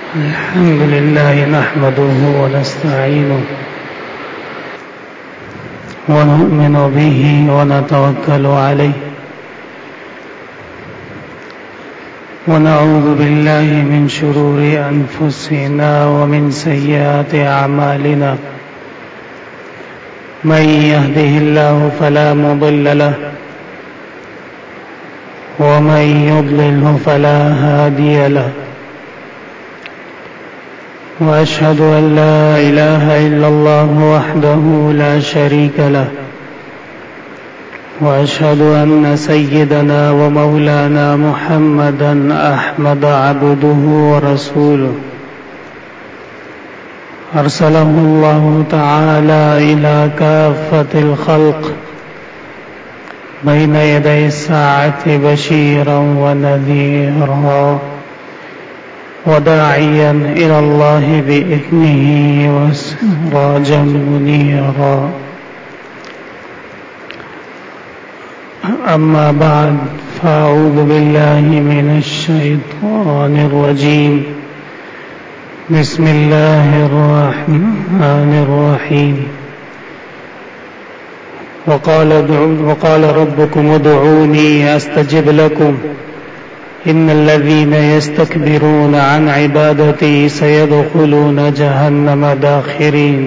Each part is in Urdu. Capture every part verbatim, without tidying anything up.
الحمد لله نحمده ونستعينه ونؤمن به ونتوكل عليه ونعوذ بالله من شرور أنفسنا ومن سيئات أعمالنا من يهده الله فلا مضل له ومن يضلله فلا هادي له وأشهد أن لا إله إلا الله وحده لا شريك له وأشهد أن سيدنا ومولانا محمدا أحمد عبده ورسوله أرسله الله تعالى إلى كافة الخلق بين يدي الساعة بشيرا ونذيرا وداعيا إلى الله بإذنه وسراجا منيرا أما بعد فأعوذ بالله من الشيطان الرجيم بسم الله الرحمن الرحيم وقال, وقال ربكم ادعوني أستجب لكم إن الذين يستكبرون عن عبادتي سيدخلون جهنم داخرين.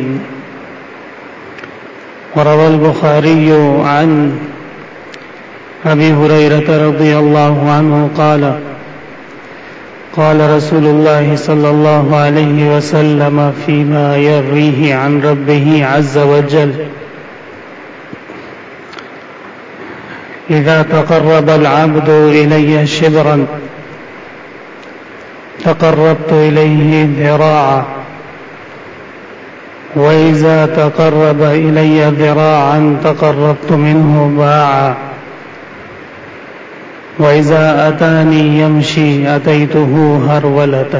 وروى البخاري عن أبي هريرة رضي الله عنه قال قال رسول الله صلى الله عليه وسلم فيما يرويه عن ربه عز وجل إذا تقرب العبد إلي شبرا تقربت إليه ذراعا وإذا تقرب إلي ذراعا تقربت منه باعا وإذا أتاني يمشي أتيته هرولة.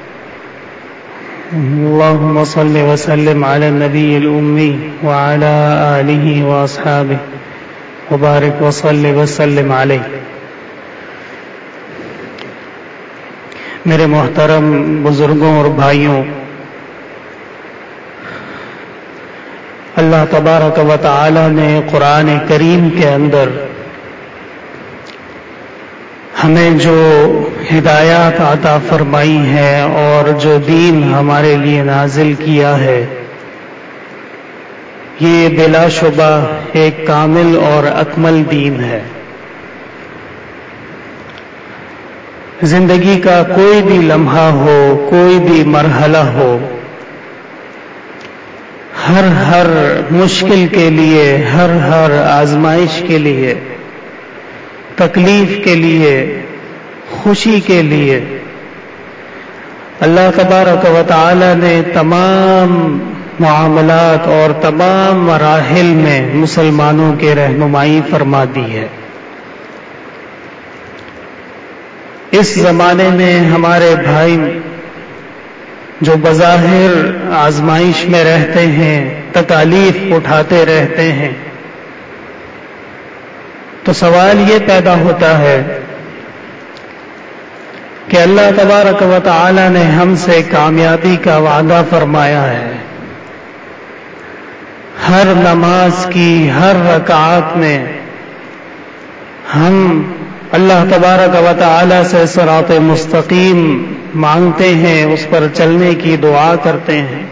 اللهم صل وسلم على النبي الأمي وعلى آله وأصحابه وبارک وصلی وسلم علیہ. میرے محترم بزرگوں اور بھائیوں، اللہ تبارک و تعالی نے قرآن کریم کے اندر ہمیں جو ہدایات عطا فرمائی ہیں اور جو دین ہمارے لیے نازل کیا ہے، یہ بلا شبہ ایک کامل اور اکمل دین ہے. زندگی کا کوئی بھی لمحہ ہو، کوئی بھی مرحلہ ہو، ہر ہر مشکل کے لیے، ہر ہر آزمائش کے لیے، تکلیف کے لیے، خوشی کے لیے اللہ تبارک و تعالی نے تمام معاملات اور تمام مراحل میں مسلمانوں کے رہنمائی فرما دی ہے. اس زمانے میں ہمارے بھائی جو بظاہر آزمائش میں رہتے ہیں، تکالیف اٹھاتے رہتے ہیں، تو سوال یہ پیدا ہوتا ہے کہ اللہ تبارک و تعالی نے ہم سے کامیابی کا وعدہ فرمایا ہے. ہر نماز کی ہر رکعت میں ہم اللہ تبارک و تعالی سے صراط مستقیم مانگتے ہیں، اس پر چلنے کی دعا کرتے ہیں.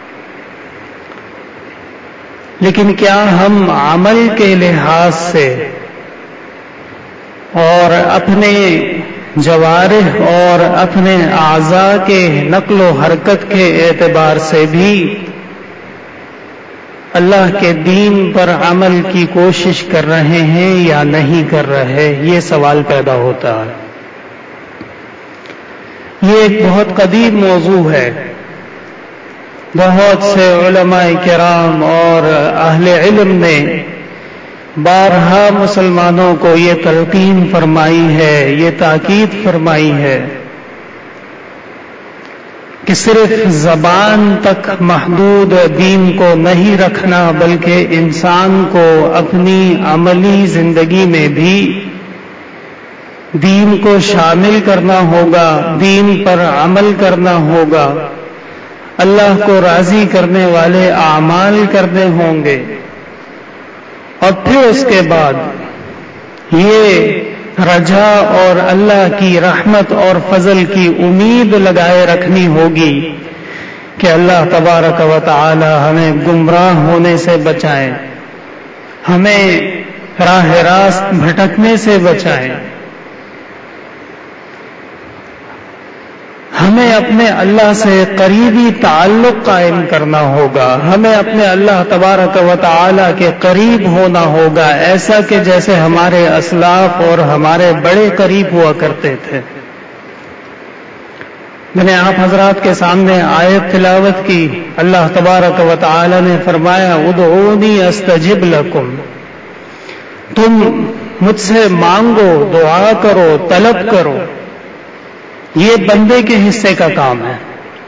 لیکن کیا ہم عمل کے لحاظ سے اور اپنے جوارح اور اپنے اعضاء کے نقل و حرکت کے اعتبار سے بھی اللہ کے دین پر عمل کی کوشش کر رہے ہیں یا نہیں کر رہے؟ یہ سوال پیدا ہوتا ہے. یہ ایک بہت قدیم موضوع ہے. بہت سے علماء کرام اور اہل علم نے بارہا مسلمانوں کو یہ تلقین فرمائی ہے، یہ تاکید فرمائی ہے کہ صرف زبان تک محدود دین کو نہیں رکھنا، بلکہ انسان کو اپنی عملی زندگی میں بھی دین کو شامل کرنا ہوگا، دین پر عمل کرنا ہوگا، اللہ کو راضی کرنے والے اعمال کرنے ہوں گے، اور پھر اس کے بعد یہ رجا اور اللہ کی رحمت اور فضل کی امید لگائے رکھنی ہوگی کہ اللہ تبارک و تعالی ہمیں گمراہ ہونے سے بچائے، ہمیں راہ راست بھٹکنے سے بچائے، ہمیں اپنے اللہ سے قریبی تعلق قائم کرنا ہوگا، ہمیں اپنے اللہ تبارک و تعالی کے قریب ہونا ہوگا، ایسا کہ جیسے ہمارے اسلاف اور ہمارے بڑے قریب ہوا کرتے تھے۔ میں نے آپ حضرات کے سامنے آیت تلاوت کی، اللہ تبارک و تعالی نے فرمایا ادعونی استجب لکم، تم مجھ سے مانگو، دعا کرو، طلب کرو، یہ بندے کے حصے کا کام ہے۔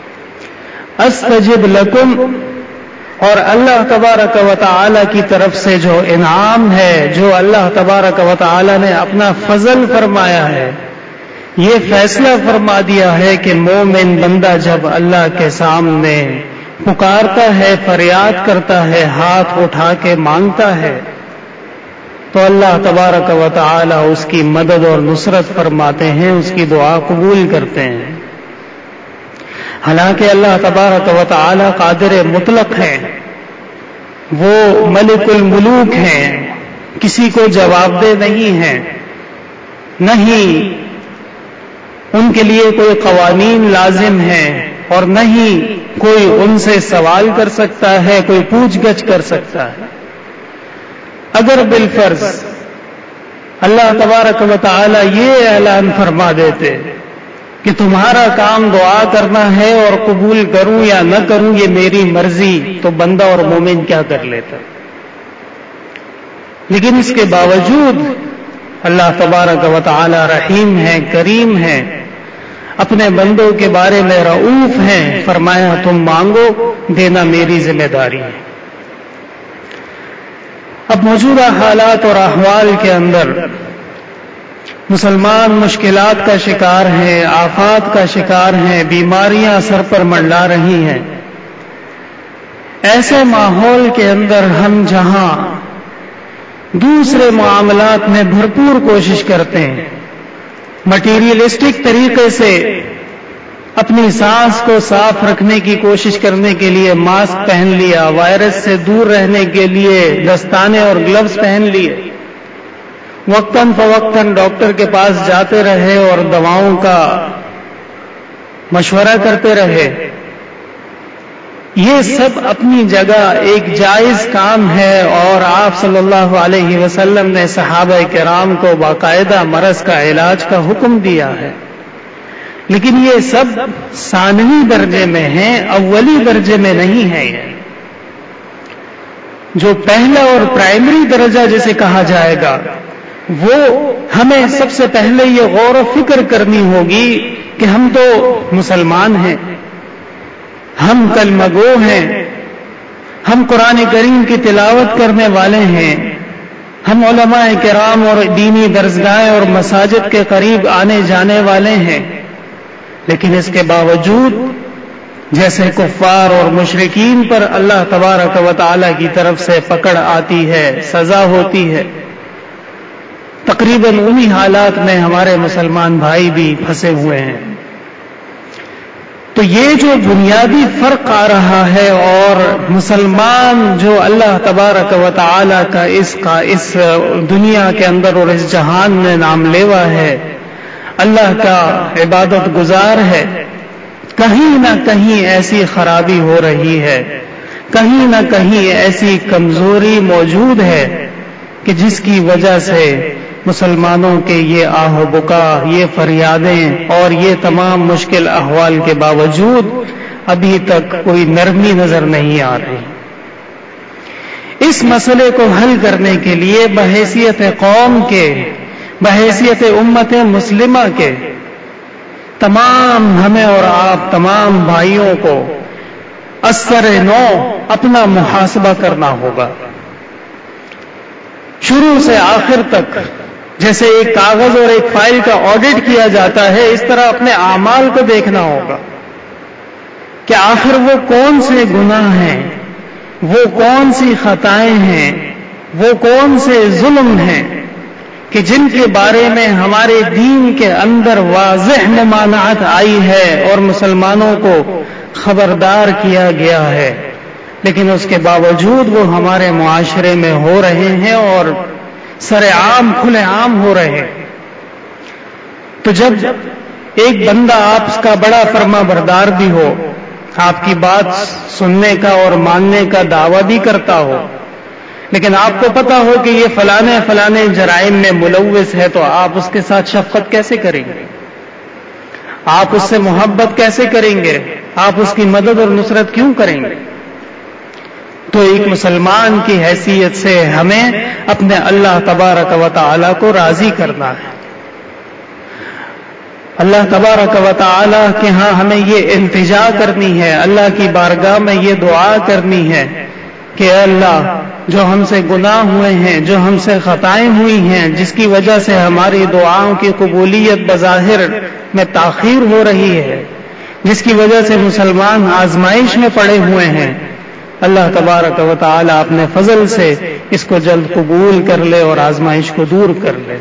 استجب لکم، اور اللہ تبارک و تعالی کی طرف سے جو انعام ہے، جو اللہ تبارک و تعالی نے اپنا فضل فرمایا ہے، یہ فیصلہ فرما دیا ہے کہ مومن بندہ جب اللہ کے سامنے پکارتا ہے، فریاد کرتا ہے، ہاتھ اٹھا کے مانگتا ہے، تو اللہ تبارک و تعالی اس کی مدد اور نصرت فرماتے ہیں، اس کی دعا قبول کرتے ہیں۔ حالانکہ اللہ تبارک و تعالی قادر مطلق ہے، وہ ملک الملوک ہیں، کسی کو جواب دہ نہیں ہیں، نہیں ان کے لیے کوئی قوانین لازم ہیں، اور نہیں کوئی ان سے سوال کر سکتا ہے، کوئی پوچھ گچھ کر سکتا ہے۔ اگر بالفرض اللہ تبارک و تعالی یہ اعلان فرما دیتے کہ تمہارا کام دعا کرنا ہے اور قبول کروں یا نہ کروں یہ میری مرضی، تو بندہ اور مومن کیا کر لیتا؟ لیکن اس کے باوجود اللہ تبارک و تعالی رحیم ہے، کریم ہے، اپنے بندوں کے بارے میں رؤوف ہیں، فرمایا تم مانگو، دینا میری ذمہ داری ہے۔ اب موجودہ حالات اور احوال کے اندر مسلمان مشکلات کا شکار ہیں، آفات کا شکار ہیں، بیماریاں سر پر منڈلا رہی ہیں۔ ایسے ماحول کے اندر ہم جہاں دوسرے معاملات میں بھرپور کوشش کرتے ہیں، مٹیریلسٹک طریقے سے اپنی سانس کو صاف رکھنے کی کوشش کرنے کے لیے ماسک پہن لیا، وائرس سے دور رہنے کے لیے دستانے اور گلوز پہن لیے، وقتاً فوقتاً ڈاکٹر کے پاس جاتے رہے اور دواؤں کا مشورہ کرتے رہے، یہ سب اپنی جگہ ایک جائز کام ہے، اور آپ صلی اللہ علیہ وسلم نے صحابہ کرام کو باقاعدہ مرض کا علاج کا حکم دیا ہے، لیکن یہ سب ثانوی درجے میں ہیں، اولی درجے میں نہیں ہے۔ یہ جو پہلا اور پرائمری درجہ جسے کہا جائے گا، وہ ہمیں سب سے پہلے یہ غور و فکر کرنی ہوگی کہ ہم تو مسلمان ہیں، ہم کلمہ گو ہیں، ہم قرآن کریم کی تلاوت کرنے والے ہیں، ہم علماء کرام اور دینی درسگاہیں اور مساجد کے قریب آنے جانے والے ہیں، لیکن اس کے باوجود جیسے کفار اور مشرکین پر اللہ تبارک و تعالی کی طرف سے پکڑ آتی ہے، سزا ہوتی ہے، تقریباً انہی حالات میں ہمارے مسلمان بھائی بھی پھنسے ہوئے ہیں۔ تو یہ جو بنیادی فرق آ رہا ہے، اور مسلمان جو اللہ تبارک و تعالی کا اس کا اس دنیا کے اندر اور اس جہان میں نام لیوا ہے، اللہ کا عبادت گزار ہے، کہیں نہ کہیں ایسی خرابی ہو رہی ہے، کہیں نہ کہیں ایسی کمزوری موجود ہے کہ جس کی وجہ سے مسلمانوں کے یہ آہ و بکا، یہ فریادیں اور یہ تمام مشکل احوال کے باوجود ابھی تک کوئی نرمی نظر نہیں آ رہی۔ اس مسئلے کو حل کرنے کے لیے بحیثیت قوم کے، بحیثیت امت مسلمہ کے، تمام ہمیں اور آپ تمام بھائیوں کو اثر نو اپنا محاسبہ کرنا ہوگا، شروع سے آخر تک جیسے ایک کاغذ اور ایک فائل کا آڈٹ کیا جاتا ہے، اس طرح اپنے اعمال کو دیکھنا ہوگا کہ آخر وہ کون سے گناہ ہیں، وہ کون سی خطائیں ہیں، وہ کون سے ظلم ہیں کہ جن کے بارے میں ہمارے دین کے اندر واضح ممانعت آئی ہے اور مسلمانوں کو خبردار کیا گیا ہے، لیکن اس کے باوجود وہ ہمارے معاشرے میں ہو رہے ہیں اور سر عام کھلے عام ہو رہے ہیں۔ تو جب ایک بندہ آپ کا بڑا فرما بردار بھی ہو، آپ کی بات سننے کا اور ماننے کا دعویٰ بھی کرتا ہو، لیکن آپ کو پتا ہو کہ یہ فلانے فلانے جرائم میں ملوث ہے، تو آپ اس کے ساتھ شفقت کیسے کریں گے؟ آپ اس سے محبت کیسے کریں گے؟ آپ اس کی مدد اور نصرت کیوں کریں گے؟ تو ایک مسلمان کی حیثیت سے ہمیں اپنے اللہ تبارک و تعالی کو راضی کرنا ہے۔ اللہ تبارک و تعالی کے ہاں ہمیں یہ التجا کرنی ہے، اللہ کی بارگاہ میں یہ دعا کرنی ہے کہ اے اللہ، جو ہم سے گناہ ہوئے ہیں، جو ہم سے خطائیں ہوئی ہیں، جس کی وجہ سے ہماری دعاؤں کی قبولیت بظاہر میں تاخیر ہو رہی ہے، جس کی وجہ سے مسلمان آزمائش میں پڑے ہوئے ہیں، اللہ تبارک و تعالی اپنے فضل سے اس کو جلد قبول کر لے اور آزمائش کو دور کر لے۔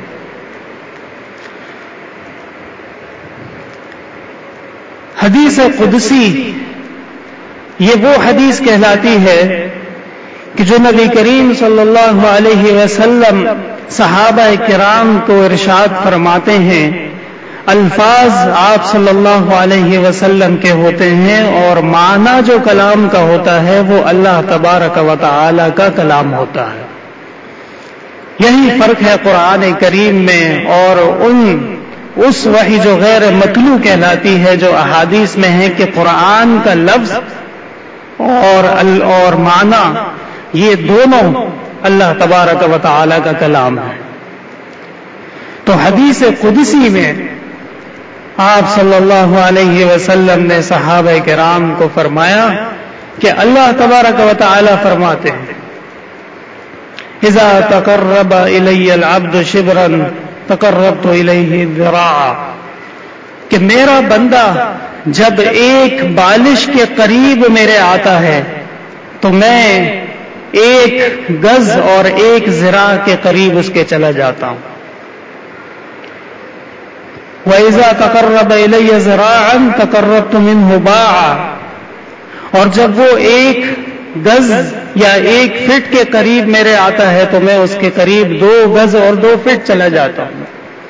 حدیث قدسی یہ وہ حدیث کہلاتی ہے کہ جو نبی کریم صلی اللہ علیہ وسلم صحابہ کرام کو ارشاد فرماتے ہیں، الفاظ آپ صلی اللہ علیہ وسلم کے ہوتے ہیں اور معنی جو کلام کا ہوتا ہے وہ اللہ تبارک و تعالی کا کلام ہوتا ہے۔ یہی فرق ہے قرآن کریم میں اور ان اس وحی جو غیر متلو کہلاتی ہے، جو احادیث میں ہے کہ قرآن کا لفظ اور اور معنی یہ دونوں اللہ تبارک و تعالی کا کلام ہے۔ تو حدیث قدسی میں آپ صلی اللہ علیہ وسلم نے صحابہ کرام کو فرمایا کہ اللہ تبارک و تعالی فرماتے ہیں، اذا تقرب الی العبد شبرا تقربت الیہ ذراعا، کہ میرا بندہ جب ایک بالش کے قریب میرے آتا ہے تو میں ایک گز اور ایک ذراع کے قریب اس کے چلا جاتا ہوں۔ وَإِذَا تَقَرَّبَ إِلَيَّ ذِرَاعًا تَقَرَّبْتُ مِنْهُ بَاعًا، اور جب وہ ایک گز یا ایک فٹ کے قریب میرے آتا ہے تو میں اس کے قریب دو گز اور دو فٹ چلا جاتا ہوں۔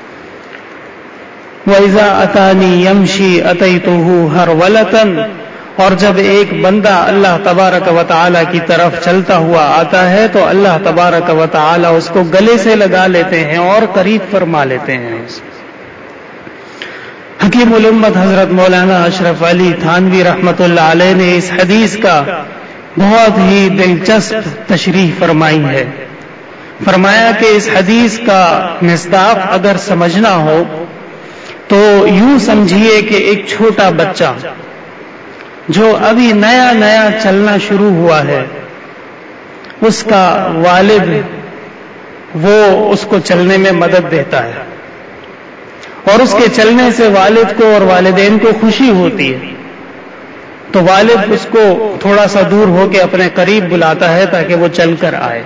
وَإِذَا أَتَانِي يَمْشِي أَتَيْتُهُ هَرْوَلَةً، اور جب ایک بندہ اللہ تبارک و تعالی کی طرف چلتا ہوا آتا ہے تو اللہ تبارک و تعالی اس کو گلے سے لگا لیتے ہیں اور قریب فرما لیتے ہیں۔ حکیم الامت حضرت مولانا اشرف علی تھانوی رحمت اللہ علیہ نے اس حدیث کا بہت ہی دلچسپ تشریح فرمائی ہے۔ فرمایا کہ اس حدیث کا مصداق اگر سمجھنا ہو تو یوں سمجھیے کہ ایک چھوٹا بچہ جو ابھی نیا نیا چلنا شروع ہوا ہے، اس کا والد وہ اس کو چلنے میں مدد دیتا ہے اور اس کے چلنے سے والد کو اور والدین کو خوشی ہوتی ہے، تو والد اس کو تھوڑا سا دور ہو کے اپنے قریب بلاتا ہے تاکہ وہ چل کر آئے۔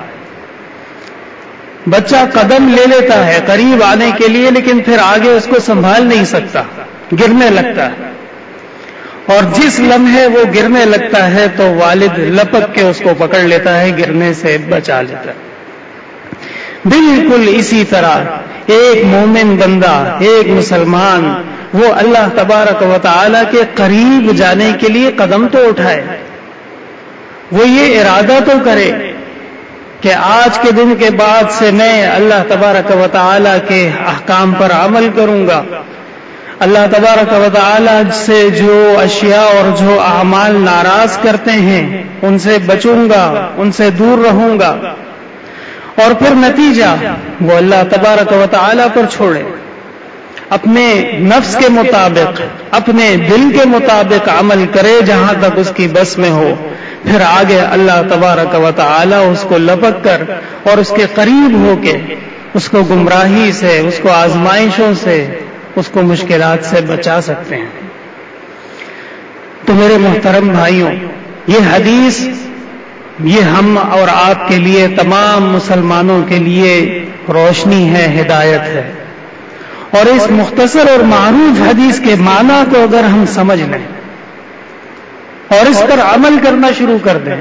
بچہ قدم لے لیتا ہے قریب آنے کے لیے، لیکن پھر آگے اس کو سنبھال نہیں سکتا، گرنے لگتا ہے، اور جس لمحے وہ گرنے لگتا ہے تو والد لپک کے اس کو پکڑ لیتا ہے، گرنے سے بچا لیتا ہے۔ بالکل اسی طرح ایک مومن بندہ، ایک مسلمان، وہ اللہ تبارک و تعالی کے قریب جانے کے لیے قدم تو اٹھائے، وہ یہ ارادہ تو کرے کہ آج کے دن کے بعد سے میں اللہ تبارک و تعالی کے احکام پر عمل کروں گا، اللہ تبارک و تعالی سے جو اشیاء اور جو اعمال ناراض کرتے ہیں ان سے بچوں گا، ان سے دور رہوں گا، اور پھر نتیجہ وہ اللہ تبارک و تعالی پر چھوڑے، اپنے نفس کے مطابق، اپنے دل کے مطابق عمل کرے جہاں تک اس کی بس میں ہو، پھر آگے اللہ تبارک و تعالی اس کو لپک کر اور اس کے قریب ہو کے اس کو گمراہی سے، اس کو آزمائشوں سے، اس کو مشکلات سے بچا سکتے ہیں۔ تو میرے محترم بھائیوں، یہ حدیث یہ ہم اور آپ کے لیے، تمام مسلمانوں کے لیے روشنی ہے، ہدایت ہے۔ اور اس مختصر اور معروف حدیث کے معنی کو اگر ہم سمجھ لیں اور اس پر عمل کرنا شروع کر دیں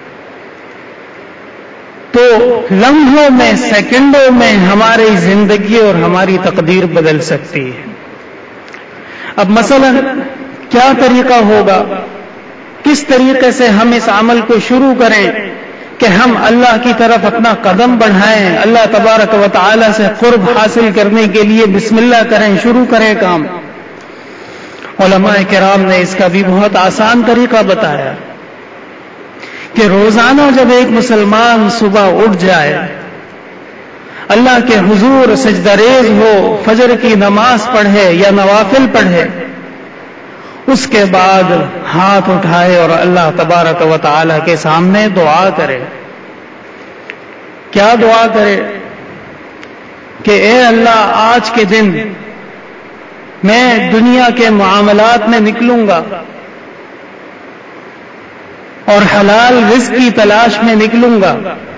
تو لمحوں میں، سیکنڈوں میں ہماری زندگی اور ہماری تقدیر بدل سکتی ہے۔ اب مثلا کیا طریقہ ہوگا، کس طریقے سے ہم اس عمل کو شروع کریں کہ ہم اللہ کی طرف اپنا قدم بڑھائیں، اللہ تبارک و تعالی سے قرب حاصل کرنے کے لیے بسم اللہ کریں، شروع کریں کام۔ علماء کرام نے اس کا بھی بہت آسان طریقہ بتایا کہ روزانہ جب ایک مسلمان صبح اٹھ جائے، اللہ کے حضور سجدہ ریز ہو، فجر کی نماز پڑھے یا نوافل پڑھے، اس کے بعد ہاتھ اٹھائے اور اللہ تبارک و تعالی کے سامنے دعا کرے۔ کیا دعا کرے کہ اے اللہ، آج کے دن میں دنیا کے معاملات میں نکلوں گا اور حلال رزق کی تلاش میں نکلوں گا،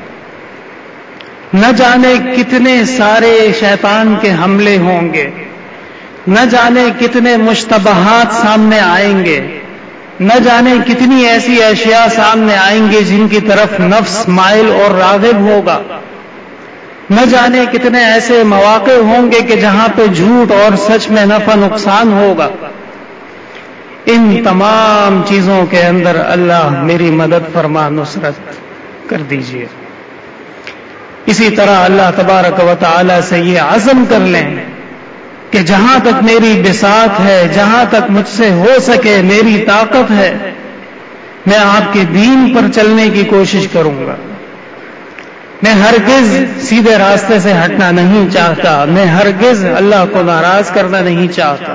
نہ جانے کتنے سارے شیطان کے حملے ہوں گے، نہ جانے کتنے مشتبہات سامنے آئیں گے، نہ جانے کتنی ایسی اشیاء سامنے آئیں گے جن کی طرف نفس مائل اور راغب ہوگا، نہ جانے کتنے ایسے مواقع ہوں گے کہ جہاں پہ جھوٹ اور سچ میں نفع نقصان ہوگا۔ ان تمام چیزوں کے اندر اللہ میری مدد فرما، نصرت کر دیجیے۔ اسی طرح اللہ تبارک و تعالی سے یہ عزم کر لیں کہ جہاں تک میری بساط ہے، جہاں تک مجھ سے ہو سکے، میری طاقت ہے، میں آپ کے دین پر چلنے کی کوشش کروں گا۔ میں ہرگز سیدھے راستے سے ہٹنا نہیں چاہتا، میں ہرگز اللہ کو ناراض کرنا نہیں چاہتا۔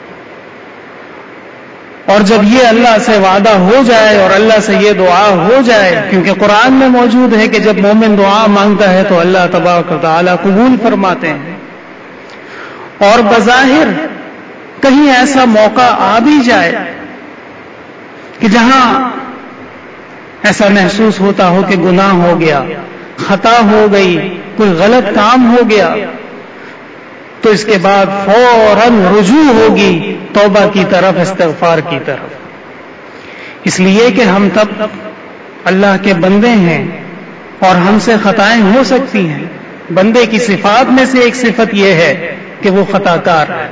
اور جب یہ اللہ سے وعدہ ہو جائے اور اللہ سے یہ دعا ہو جائے، کیونکہ قرآن میں موجود ہے کہ جب مومن دعا مانگتا ہے تو اللہ تبارک و تعالیٰ قبول فرماتے ہیں، اور بظاہر کہیں ایسا موقع آ بھی جائے کہ جہاں ایسا محسوس ہوتا ہو کہ گناہ ہو گیا، خطا ہو گئی، کوئی غلط کام ہو گیا، تو اس کے بعد فوراً رجوع ہوگی توبہ کی طرف، استغفار کی طرف، اس لیے کہ ہم تب اللہ کے بندے ہیں اور ہم سے خطائیں ہو سکتی ہیں۔ بندے کی صفات میں سے ایک صفت یہ ہے کہ وہ خطا کار ہے،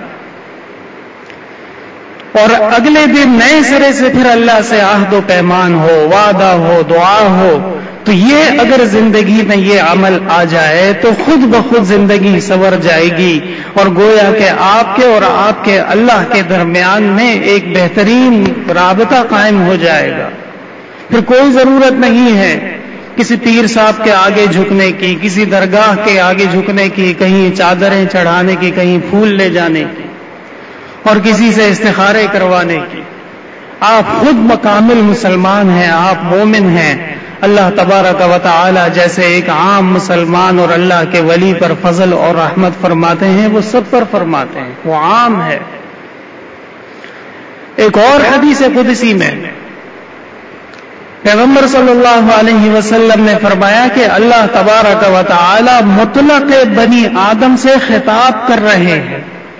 اور اگلے دن نئے سرے سے پھر اللہ سے عہد و پیمان ہو، وعدہ ہو، دعا ہو، تو یہ اگر زندگی میں یہ عمل آ جائے تو خود بخود زندگی سنور جائے گی، اور گویا کہ آپ کے اور آپ کے اللہ کے درمیان میں ایک بہترین رابطہ قائم ہو جائے گا۔ پھر کوئی ضرورت نہیں ہے کسی پیر صاحب کے آگے جھکنے کی، کسی درگاہ کے آگے جھکنے کی، کہیں چادریں چڑھانے کی، کہیں پھول لے جانے کی، اور کسی سے استخارے کروانے کی۔ آپ خود مکمل مسلمان ہیں، آپ مومن ہیں۔ اللہ تبارک و تعالی جیسے ایک عام مسلمان اور اللہ کے ولی پر فضل اور رحمت فرماتے ہیں، وہ سب پر فرماتے ہیں، وہ عام ہے۔ ایک اور حدیث قدسی میں پیغمبر صلی اللہ علیہ وسلم نے فرمایا کہ اللہ تبارک و تعالی مطلق بنی آدم سے خطاب کر رہے ہیں،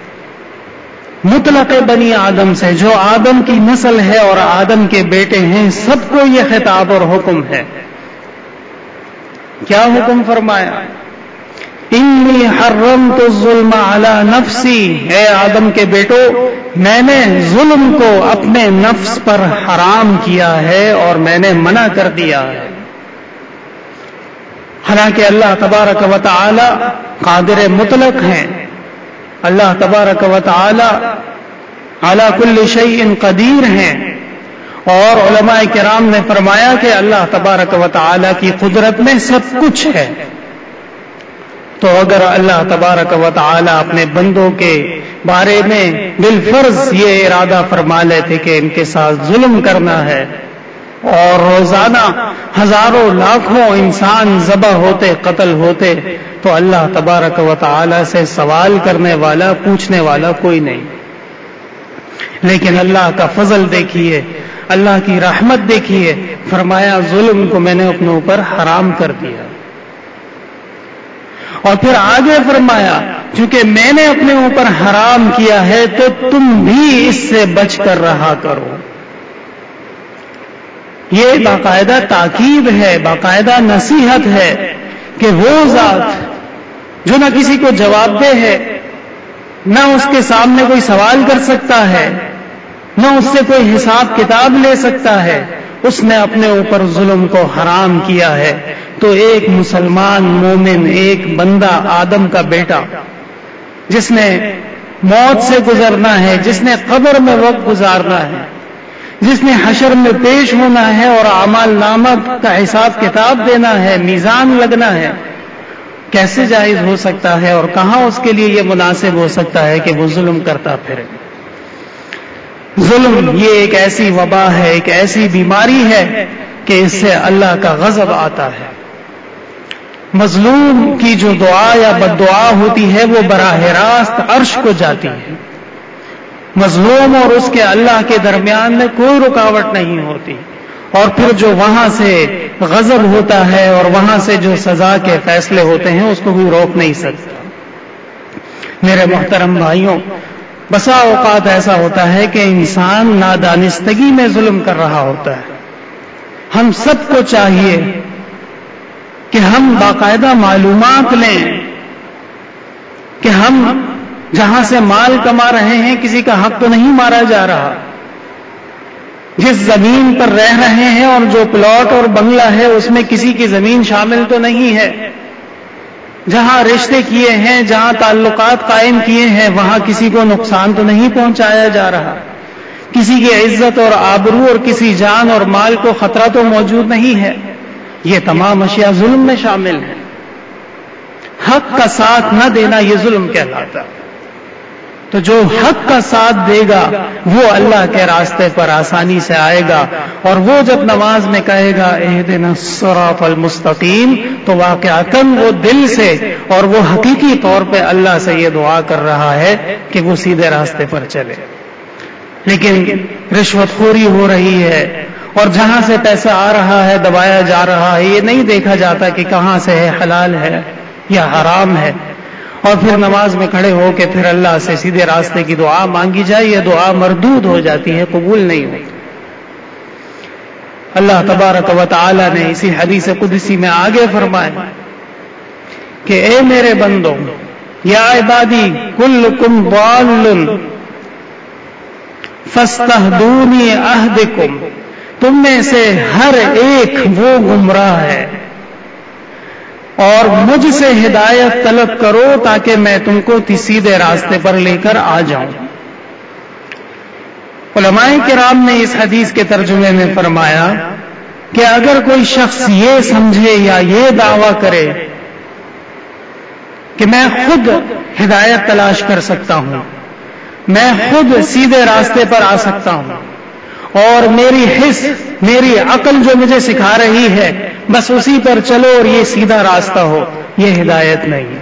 مطلق بنی آدم سے، جو آدم کی نسل ہے اور آدم کے بیٹے ہیں، سب کو یہ خطاب اور حکم ہے۔ کیا حکم فرمایا؟ انی حرمت الظلم علی نفسی، اے آدم کے بیٹو، میں نے ظلم کو اپنے نفس پر حرام کیا ہے اور میں نے منع کر دیا ہے۔ حالانکہ اللہ تبارک و تعالی قادر مطلق ہیں، اللہ تبارک و تعالی علی کل شیء قدیر ہیں، اور علماء کرام نے فرمایا کہ اللہ تبارک و تعالی کی قدرت میں سب کچھ ہے۔ تو اگر اللہ تبارک و تعالی اپنے بندوں کے بارے میں بالفرض یہ ارادہ فرما لیتے کہ ان کے ساتھ ظلم کرنا ہے، اور روزانہ ہزاروں لاکھوں انسان ذبح ہوتے، قتل ہوتے، تو اللہ تبارک و تعالی سے سوال کرنے والا، پوچھنے والا کوئی نہیں. لیکن اللہ کا فضل دیکھیے، اللہ کی رحمت دیکھیے، فرمایا ظلم کو میں نے اپنے اوپر حرام کر دیا. اور پھر آگے فرمایا کیونکہ میں نے اپنے اوپر حرام کیا ہے تو تم بھی اس سے بچ کر رہا کرو. یہ باقاعدہ تاکید ہے، باقاعدہ نصیحت ہے کہ وہ ذات جو نہ کسی کو جواب دہ ہے، نہ اس کے سامنے کوئی سوال کر سکتا ہے، نہ اس سے کوئی حساب کتاب لے سکتا ہے، اس نے اپنے اوپر ظلم کو حرام کیا ہے. تو ایک مسلمان مومن، ایک بندہ آدم کا بیٹا، جس نے موت سے گزرنا ہے، جس نے قبر میں وقت گزارنا ہے، جس نے حشر میں پیش ہونا ہے اور اعمال نامہ کا حساب کتاب دینا ہے، میزان لگنا ہے، کیسے جائز ہو سکتا ہے اور کہاں اس کے لیے یہ مناسب ہو سکتا ہے کہ وہ ظلم کرتا پھرے؟ ظلم یہ ایک ایسی وبا ہے، ایک ایسی بیماری ہے کہ اس سے اللہ کا غضب آتا ہے. مظلوم کی جو دعا یا بد دعا ہوتی ہے وہ براہ راست عرش کو جاتی ہے. مظلوم اور اس کے اللہ کے درمیان میں کوئی رکاوٹ نہیں ہوتی، اور پھر جو وہاں سے غضب ہوتا ہے اور وہاں سے جو سزا کے فیصلے ہوتے ہیں اس کو کوئی روک نہیں سکتا. میرے محترم بھائیوں، بسا اوقات ایسا ہوتا ہے کہ انسان نادانستگی میں ظلم کر رہا ہوتا ہے. ہم سب کو چاہیے کہ ہم باقاعدہ معلومات لیں کہ ہم جہاں سے مال کما رہے ہیں کسی کا حق تو نہیں مارا جا رہا، جس زمین پر رہ رہے ہیں اور جو پلاٹ اور بنگلہ ہے اس میں کسی کی زمین شامل تو نہیں ہے، جہاں رشتے کیے ہیں، جہاں تعلقات قائم کیے ہیں وہاں کسی کو نقصان تو نہیں پہنچایا جا رہا، کسی کی عزت اور آبرو اور کسی جان اور مال کو خطرہ تو موجود نہیں ہے. یہ تمام اشیاء ظلم میں شامل ہیں. حق کا ساتھ نہ دینا یہ ظلم کہلاتا. تو جو حق کا ساتھ دے گا وہ اللہ کے راستے پر آسانی سے آئے گا، اور وہ جب نماز میں کہے گا اہدنا الصراط المستقیم تو واقعتاً وہ دل سے اور وہ حقیقی طور پہ اللہ سے یہ دعا کر رہا ہے کہ وہ سیدھے راستے پر چلے. لیکن رشوت خوری ہو رہی ہے اور جہاں سے پیسہ آ رہا ہے دبایا جا رہا ہے، یہ نہیں دیکھا جاتا کہ کہاں سے ہے، حلال ہے یا حرام ہے. اور پھر نماز میں کھڑے ہو کے پھر اللہ سے سیدھے راستے کی دعا مانگی جائے، یہ دعا مردود ہو جاتی ہے، قبول نہیں ہوتی. اللہ تبارک و تعالی نے اسی حدیث قدسی میں آگے فرمایا کہ اے میرے بندو، یا عبادی کلکم ضال فاستہدونی اہدکم، تم میں سے ہر ایک وہ گمراہ ہے اور مجھ سے ہدایت طلب کرو تاکہ میں تم کو سیدھے راستے پر لے کر آ جاؤں. علماء کرام نے اس حدیث کے ترجمے میں فرمایا کہ اگر کوئی شخص یہ سمجھے یا یہ دعویٰ کرے کہ میں خود ہدایت تلاش کر سکتا ہوں، میں خود سیدھے راستے پر آ سکتا ہوں اور میری حس، میری عقل جو مجھے سکھا رہی ہے بس اسی پر چلو اور یہ سیدھا راستہ ہو، یہ ہدایت نہیں.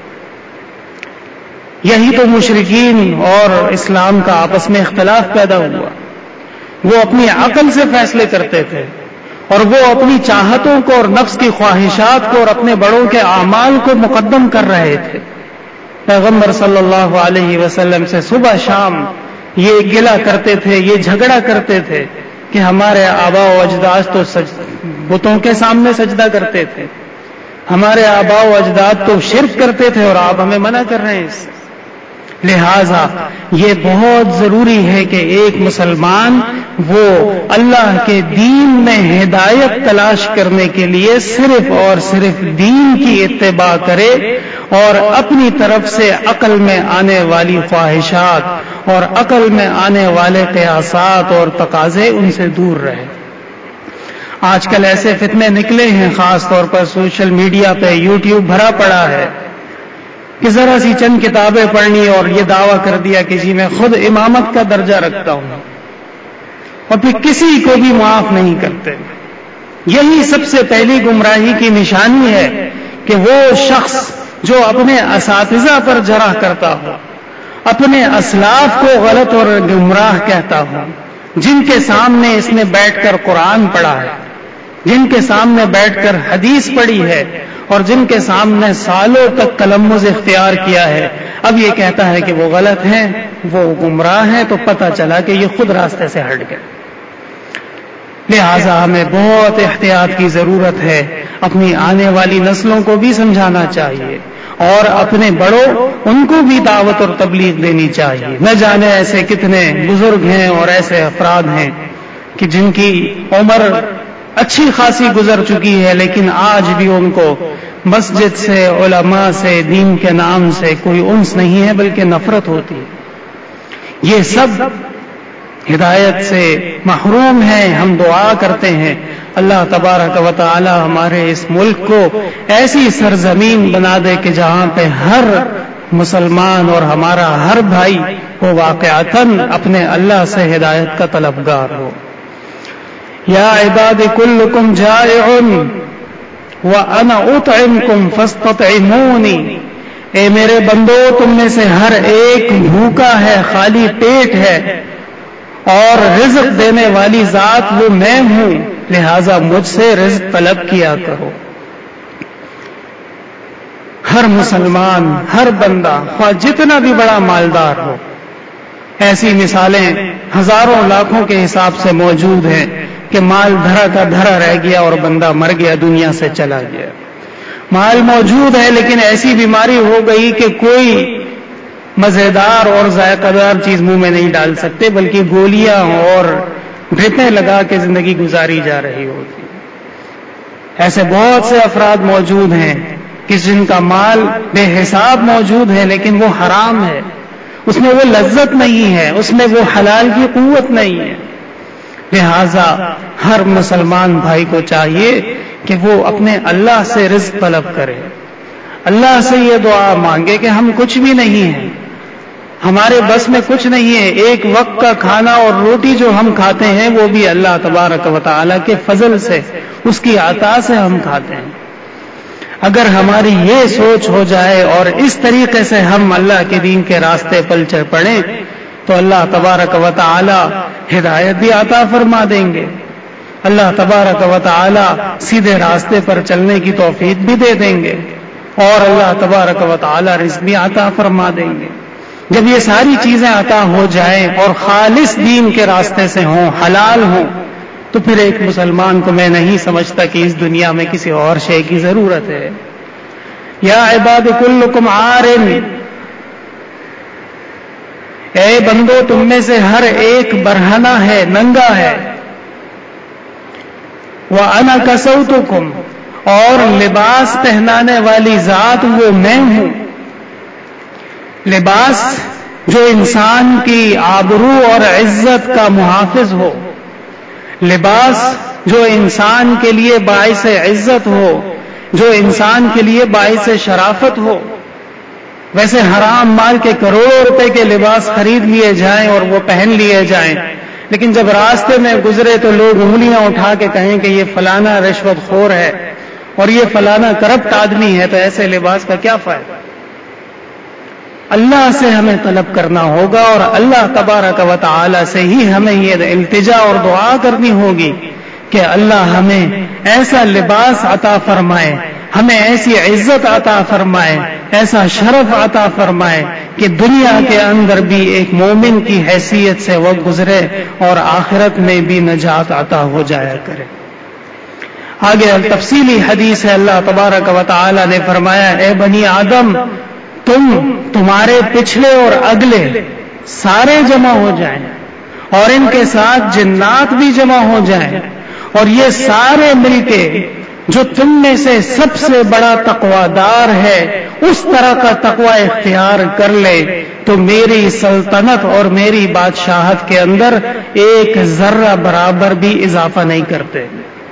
یہی تو مشرکین اور اسلام کا آپس میں اختلاف پیدا ہوا. وہ اپنی عقل سے فیصلے کرتے تھے اور وہ اپنی چاہتوں کو اور نفس کی خواہشات کو اور اپنے بڑوں کے اعمال کو مقدم کر رہے تھے. پیغمبر صلی اللہ علیہ وسلم سے صبح شام یہ گلہ کرتے تھے، یہ جھگڑا کرتے تھے کہ ہمارے آباء و اجداد تو سج... بتوں کے سامنے سجدہ کرتے تھے، ہمارے آباء و اجداد تو شرک کرتے تھے اور آپ ہمیں منع کر رہے ہیں اس سے. لہذا یہ بہت ضروری ہے کہ ایک مسلمان وہ اللہ کے دین میں ہدایت تلاش کرنے کے لیے صرف اور صرف دین کی اتباع کرے اور اپنی طرف سے عقل میں آنے والی خواہشات اور عقل میں آنے والے قیاسات اور تقاضے ان سے دور رہے. آج کل ایسے فتنے نکلے ہیں، خاص طور پر سوشل میڈیا پہ یوٹیوب بھرا پڑا ہے کہ ذرا سی چند کتابیں پڑھنی اور یہ دعویٰ کر دیا کہ جی میں خود امامت کا درجہ رکھتا ہوں اور پھر کسی کو بھی معاف نہیں کرتے. یہی سب سے پہلی گمراہی کی نشانی ہے کہ وہ شخص جو اپنے اساتذہ پر جرح کرتا ہو، اپنے اسلاف کو غلط اور گمراہ کہتا ہو، جن کے سامنے اس نے بیٹھ کر قرآن پڑھا ہے، جن کے سامنے بیٹھ کر حدیث پڑھی ہے، اور جن کے سامنے سالوں تک تلمذ اختیار کیا ہے، اب یہ کہتا ہے کہ وہ غلط ہیں، وہ گمراہ ہیں، تو پتہ چلا کہ یہ خود راستے سے ہٹ گئے. لہذا ہمیں بہت احتیاط کی ضرورت ہے. اپنی آنے والی نسلوں کو بھی سمجھانا چاہیے اور اپنے بڑوں ان کو بھی دعوت اور تبلیغ دینی چاہیے. نہ جانے ایسے کتنے بزرگ ہیں اور ایسے افراد ہیں کہ جن کی عمر اچھی خاصی گزر چکی ہے، لیکن آج بھی ان کو مسجد سے، علماء سے، دین کے نام سے کوئی انس نہیں ہے بلکہ نفرت ہوتی ہے. یہ سب ہدایت سے محروم ہیں. ہم دعا کرتے ہیں اللہ تبارک و تعالی ہمارے اس ملک کو ایسی سرزمین بنا دے کہ جہاں پہ ہر مسلمان اور ہمارا ہر بھائی وہ واقعتاً اپنے اللہ سے ہدایت کا طلبگار ہو. یا عباد کلکم جائع وانا اطعمکم فاستطعمونی، اے میرے بندو تم میں سے ہر ایک بھوکا ہے، خالی پیٹ ہے، اور رزق دینے والی ذات وہ میں ہوں، لہذا مجھ سے رزق طلب کیا کرو. ہر مسلمان، ہر بندہ خواہ جتنا بھی بڑا مالدار ہو، ایسی مثالیں ہزاروں لاکھوں کے حساب سے موجود ہیں کہ مال دھرا کا دھرا رہ گیا اور بندہ مر گیا، دنیا سے چلا گیا. مال موجود ہے لیکن ایسی بیماری ہو گئی کہ کوئی مزیدار اور ذائقہ دار چیز منہ میں نہیں ڈال سکتے، بلکہ گولیاں اور ڈرپیں لگا کے زندگی گزاری جا رہی ہوتی. ایسے بہت سے افراد موجود ہیں کہ جن کا مال بے حساب موجود ہے لیکن وہ حرام ہے، اس میں وہ لذت نہیں ہے، اس میں وہ حلال کی قوت نہیں ہے. لہذا ہر مسلمان بھائی کو چاہیے کہ وہ اپنے اللہ سے رزق طلب کرے، اللہ سے یہ دعا مانگے کہ ہم کچھ بھی نہیں ہیں، ہمارے بس میں کچھ نہیں ہے. ایک وقت کا کھانا اور روٹی جو ہم کھاتے ہیں وہ بھی اللہ تبارک و تعالی کے فضل سے، اس کی عطا سے ہم کھاتے ہیں. اگر ہماری یہ سوچ ہو جائے اور اس طریقے سے ہم اللہ کے دین کے راستے پر چل پڑیں تو اللہ تبارک و تعالی ہدایت بھی عطا فرما دیں گے، اللہ تبارک و تعالی سیدھے راستے پر چلنے کی توفیق بھی دے دیں گے، اور اللہ تبارک و تعالی رزق بھی عطا فرما دیں گے. جب یہ ساری چیزیں عطا ہو جائیں اور خالص دین کے راستے سے ہوں، حلال ہوں، تو پھر ایک مسلمان کو میں نہیں سمجھتا کہ اس دنیا میں کسی اور شے کی ضرورت ہے. یا عباد کلکم عار، اے بندو تم میں سے ہر ایک برہنہ ہے، ننگا ہے. وَأَنَا كَسَوْتُكُمْ، اور لباس پہنانے والی ذات وہ میں ہوں. لباس جو انسان کی آبرو اور عزت کا محافظ ہو، لباس جو انسان کے لیے باعث عزت ہو، جو انسان کے لیے باعث شرافت ہو. ویسے حرام مال کے کروڑوں روپے کے لباس خرید لیے جائیں اور وہ پہن لیے جائیں، لیکن جب راستے میں گزرے تو لوگ انگلیاں اٹھا کے کہیں کہ یہ فلانا رشوت خور ہے اور یہ فلانا کرپٹ آدمی ہے، تو ایسے لباس کا کیا فائدہ؟ اللہ سے ہمیں طلب کرنا ہوگا اور اللہ تبارک و تعالی سے ہی ہمیں یہ التجا اور دعا کرنی ہوگی کہ اللہ ہمیں ایسا لباس عطا فرمائے، ہمیں ایسی عزت عطا فرمائے، ایسا شرف عطا فرمائے کہ دنیا کے اندر بھی ایک مومن کی حیثیت سے وہ گزرے اور آخرت میں بھی نجات عطا ہو جایا کرے. آگے تفصیلی حدیث ہے، اللہ تبارک و تعالی نے فرمایا، اے بنی آدم، تم تمہارے پچھلے اور اگلے سارے جمع ہو جائیں اور ان کے ساتھ جنات بھی جمع ہو جائیں، اور یہ سارے مل کے جو تم میں سے سب سے بڑا تقوی دار ہے اس طرح کا تقوی اختیار کر لے تو میری سلطنت اور میری بادشاہت کے اندر ایک ذرہ برابر بھی اضافہ نہیں کرتے.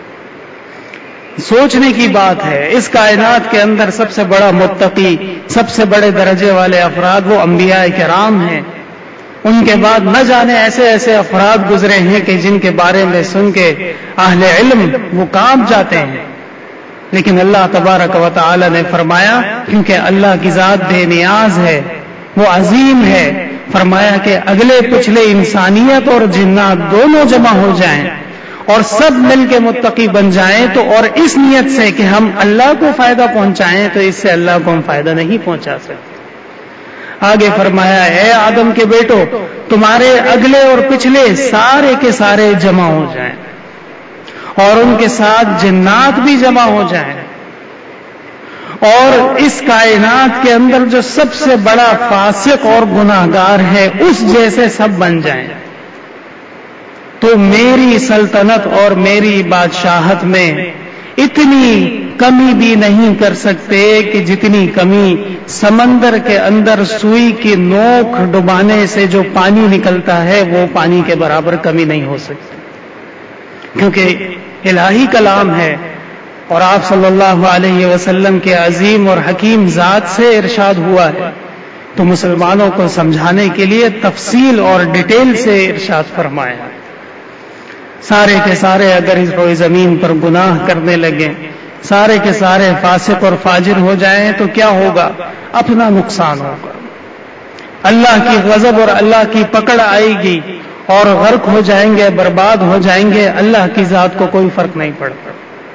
سوچنے کی بات ہے، اس کائنات کے اندر سب سے بڑا متقی، سب سے بڑے درجے والے افراد وہ انبیاء کرام ہیں، ان کے بعد نہ جانے ایسے ایسے افراد گزرے ہیں کہ جن کے بارے میں سن کے اہل علم وہ کانپ جاتے ہیں، لیکن اللہ تبارک و تعالی نے فرمایا کیونکہ اللہ کی ذات بے نیاز ہے، وہ عظیم ہے، فرمایا کہ اگلے پچھلے انسانیت اور جنات دونوں جمع ہو جائیں اور سب مل کے متقی بن جائیں تو اور اس نیت سے کہ ہم اللہ کو فائدہ پہنچائیں تو اس سے اللہ کو ہم فائدہ نہیں پہنچا سکتے۔ آگے فرمایا اے آدم کے بیٹو تمہارے اگلے اور پچھلے سارے کے سارے جمع ہو جائیں اور ان کے ساتھ جنات بھی جمع ہو جائیں اور اس کائنات کے اندر جو سب سے بڑا فاسق اور گناہگار ہے اس جیسے سب بن جائیں تو میری سلطنت اور میری بادشاہت میں اتنی کمی بھی نہیں کر سکتے کہ جتنی کمی سمندر کے اندر سوئی کی نوک ڈبانے سے جو پانی نکلتا ہے وہ پانی کے برابر کمی نہیں ہو سکتی، کیونکہ الہی کلام ہے اور آپ صلی اللہ علیہ وسلم کے عظیم اور حکیم ذات سے ارشاد ہوا ہے، تو مسلمانوں کو سمجھانے کے لیے تفصیل اور ڈیٹیل سے ارشاد فرمایا۔ سارے کے سارے اگر اس روئے زمین پر گناہ کرنے لگے، سارے کے سارے فاسق اور فاجر ہو جائیں تو کیا ہوگا؟ اپنا نقصان ہوگا، اللہ کی غضب اور اللہ کی پکڑ آئے گی اور غرق ہو جائیں گے، برباد ہو جائیں گے، اللہ کی ذات کو کوئی فرق نہیں پڑتا۔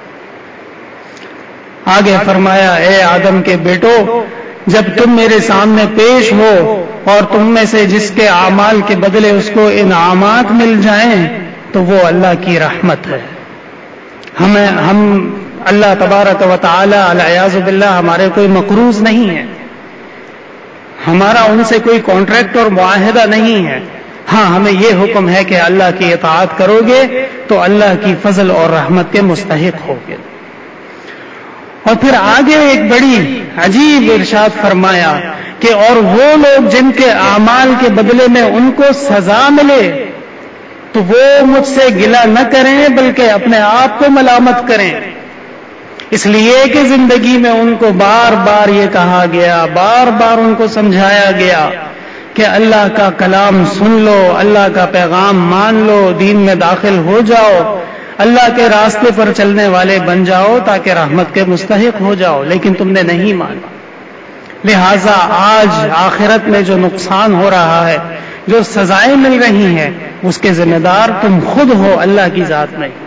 آگے فرمایا اے آدم کے بیٹو جب تم میرے سامنے پیش ہو اور تم میں سے جس کے اعمال کے بدلے اس کو انعامات مل جائیں تو وہ اللہ کی رحمت ہے۔ ہمیں ہم اللہ تبارک و تعالی العیاذ باللہ ہمارے کوئی مقروض نہیں ہے، ہمارا ان سے کوئی کانٹریکٹ اور معاہدہ نہیں ہے، ہاں ہمیں یہ حکم ہے کہ اللہ کی اطاعت کرو گے تو اللہ کی فضل اور رحمت کے مستحق ہوگے۔ اور پھر آگے ایک بڑی عجیب ارشاد فرمایا کہ اور وہ لوگ جن کے اعمال کے بدلے میں ان کو سزا ملے تو وہ مجھ سے گلہ نہ کریں بلکہ اپنے آپ کو ملامت کریں، اس لیے کہ زندگی میں ان کو بار بار یہ کہا گیا، بار بار ان کو سمجھایا گیا کہ اللہ کا کلام سن لو، اللہ کا پیغام مان لو، دین میں داخل ہو جاؤ، اللہ کے راستے پر چلنے والے بن جاؤ تاکہ رحمت کے مستحق ہو جاؤ، لیکن تم نے نہیں مانا۔ لہذا آج آخرت میں جو نقصان ہو رہا ہے، جو سزائیں مل رہی ہیں، اس کے ذمہ دار تم خود ہو، اللہ کی ذات نہیں۔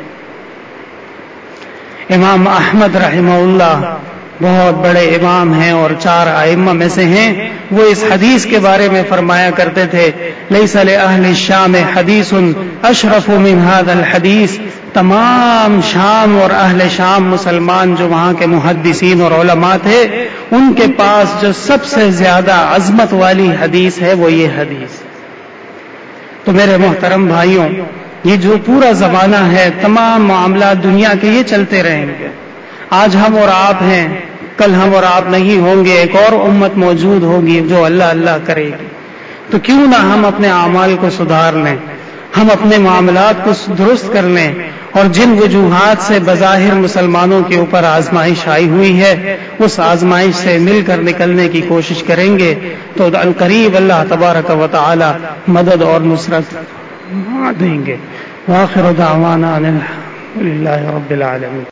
امام احمد رحمہ اللہ بہت بڑے امام ہیں اور چار ائمہ میں سے ہیں، وہ اس حدیث کے بارے میں فرمایا کرتے تھے لیس لأہل الشام حدیث اشرف من هذا الحدیث، تمام شام اور اہل شام مسلمان جو وہاں کے محدثین اور علماء تھے ان کے پاس جو سب سے زیادہ عظمت والی حدیث ہے وہ یہ حدیث۔ تو میرے محترم بھائیوں، یہ جو پورا زمانہ ہے، تمام معاملات دنیا کے یہ چلتے رہیں گے، آج ہم اور آپ ہیں، کل ہم اور آپ نہیں ہوں گے، ایک اور امت موجود ہوگی جو اللہ اللہ کرے گی، تو کیوں نہ ہم اپنے اعمال کو سدھار لیں، ہم اپنے معاملات کو درست کر لیں اور جن وجوہات سے بظاہر مسلمانوں کے اوپر آزمائش آئی ہوئی ہے اس آزمائش سے مل کر نکلنے کی کوشش کریں گے تو القریب اللہ تبارک و تعالی مدد اور نصرت دیں گے۔ وآخر دعوانا الحمد للہ رب العالمین۔